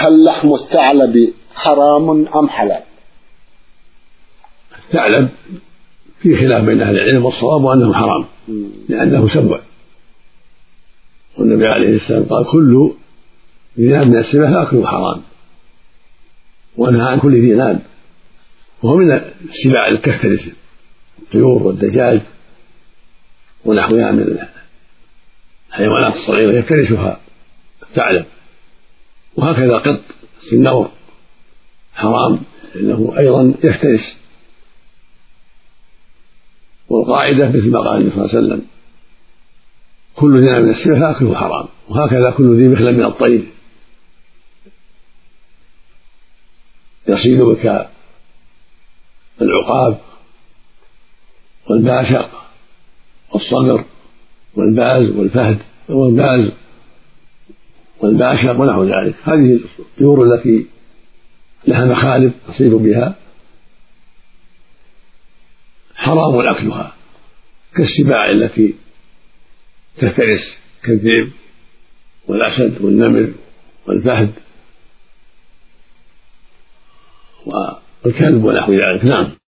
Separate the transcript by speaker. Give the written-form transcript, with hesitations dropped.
Speaker 1: هل لحم الثعلب حرام أم حلال؟
Speaker 2: الثعلب في خلاف بين أهل العلم، والصواب أنه حرام لأنه سبع، والنبي عليه السلام قال كل ذي ناب من السباع فأكله حرام، ونهى عن كل ذي ناب، وهو من السباع التي تفترس الطيور والدجاج ونحوها من الحيوانات الصغيرة يفترسها الثعلب، وهكذا قط السنور حرام لأنه أيضا يفترس. والقاعدة مثل ما قال النبي صلى الله عليه وسلم كل ذي ناب من السباع فأكله حرام، وهكذا كل ذي مخلب من الطير يصيد بك العقاب والباشق والصقر والباز والفهد والباز والباشق ونحو ذلك، هذه الطيور التي لها مخالب تصيد بها حرام أكلها، كالسباع التي تفترس كالذئب والأسد والنمر والفهد والكلب ونحو ذلك. نعم.